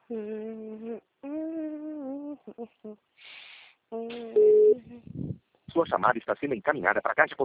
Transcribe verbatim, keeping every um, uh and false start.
Sua chamada está sendo encaminhada para a caixa postal.